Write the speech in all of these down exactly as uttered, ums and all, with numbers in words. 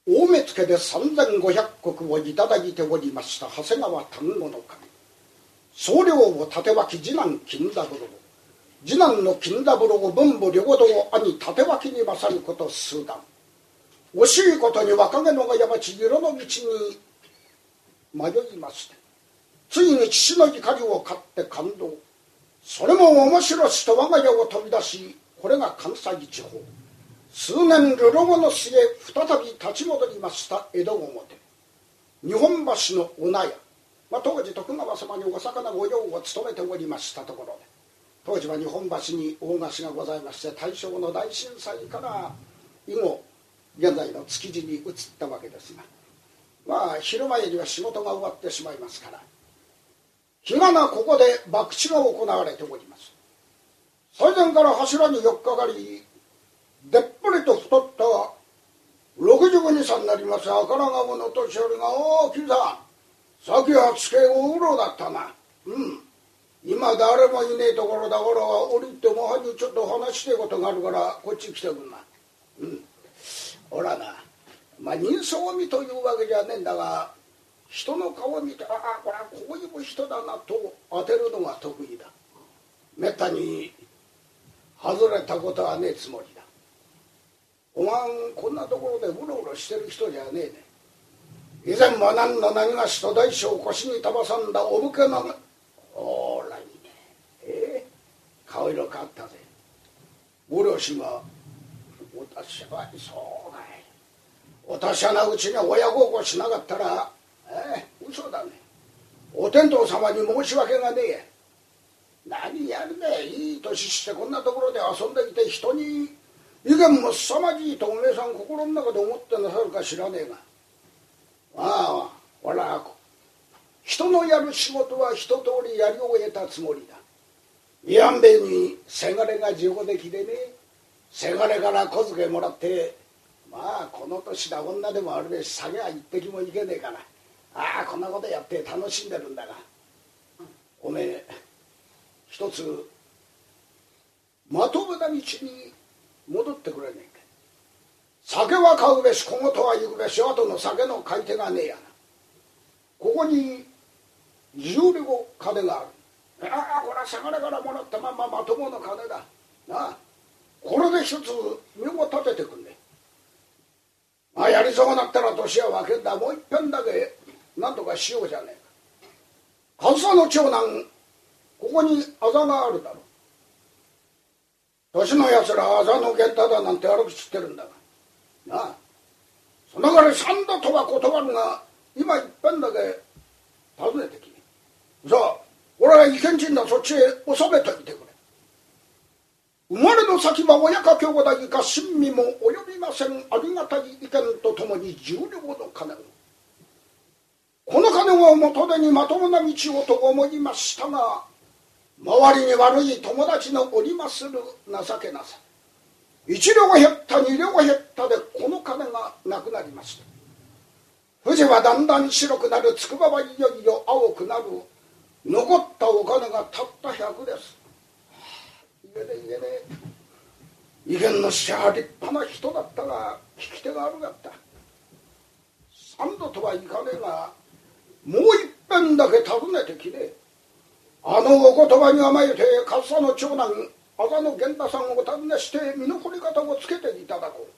大目付でさんぜんごひゃく石をいただいておりました長谷川丹後守、総領を立脇次男金三郎、次男の金三郎文武両道兄立脇に勝ること数段、惜しいことに若気のがやばち色の道に迷いまして、ついに父の怒りを買って感動、それも面白しと我が家を飛び出し、これが関西地方、数年流浪の末再び立ち戻りました江戸表日本橋のお納屋、まあ、当時徳川様にお魚御用を務めておりましたところで、当時は日本橋に大菓子がございまして、大正の大震災から以後現在の築地に移ったわけですが、まあ昼前には仕事が終わってしまいますから、日がなここで博打が行われております。最前から柱によっかかり、でっぷりと太ったろくじゅうにさいになります赤ら顔の年寄りが「おお金さん、さっきはつけおうろだったな。うん今誰もいねえところだから降りてもはにちょっと話してえことがあるからこっち来てくんな。うんほらな、まあ人相見というわけじゃねえんだが、人の顔を見てああこれはこういう人だなと当てるのが得意だ。めったに外れたことはねえつもりだ。お前こんなところでうろうろしてる人じゃねえね。以前も何の何がしと大将を腰にたばさんだお武家のほらいいね、えー、顔色変わったぜ。ご両親はお達者はそうかい、お達者なうちに親孝行しなかったらえー、嘘だね。お天道様に申し訳がねえ。何やるね、いい年してこんなところで遊んでいて人に意見も凄まじいとおめえさん心の中で思ってなさるか知らねえが、ああほら人のやる仕事は一通りやり終えたつもりだ。いやんべえにせがれが上出来でね、せがれから小遣いもらって、まあこの年だ女でもあるべし酒は一滴もいけねえから、ああこんなことやって楽しんでるんだが、おめえ一つまともな道に戻ってくれねえか。酒は買うべし小言は行くべし、あとの酒の買い手がねえやな。ここにじゅう両金がある。ああこれはせがれからもらったまんままともな金だなあ。これで一つ身を立ててくんね。まあやりそうなったら年は分けんだ。もう一遍だけなんとかしようじゃねえか。上総の長男ここにあざがあるだろう。年のやつらあざの源太だなんて歩きつってるんだがなあ。そのから三度とは断るが今いっぺんだけ訪ねてきて、さあ俺は意見人だ、そっちへ収めていてくれ。生まれの先は親か兄弟か親身も及びませんありがたい意見とともに十両の金を、この金を元手にまともな道をと思いましたが、周りに悪い友達のおりまする情けなさ、一両減った二両減ったでこの金がなくなりました。富士はだんだん白くなる、筑波はいよいよ青くなる。残ったお金がたった百です。いけねいけね意見のしは立派な人だったが聞き手が悪かった。三度とはいかねえがもう一遍だけ訪ねてきねえ。あのお言葉に甘えて上総の長男あざの源太さんをお尋ねして身の振り方をつけていただこ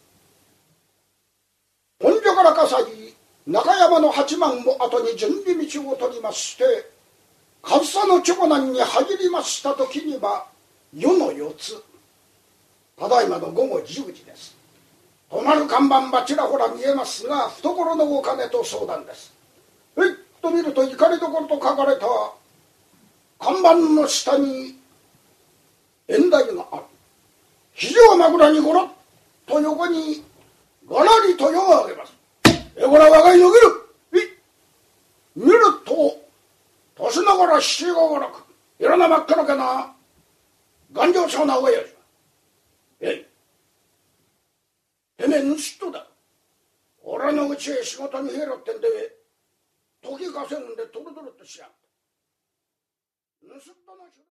う。本所から葛西中山の八幡を後に順利道を取りまして上総の長男に入りました時には夜の四つ、ただいまの午後じゅうじです。止まる看板はちらほら見えますが懐のお金と相談です。えいっと見ると怒りどころと書かれた看板の下に縁台がある。肘を枕にゴロッと横にがらりと夜を上げます。えこれは若いのぎる。え見ると年ながら七十五六色な真っ赤なけな頑丈そうな親父。えいてめえ盗人だ。俺のうちへ仕事に入ろってんで時稼ぐんでトロトロとしやがった。盗人の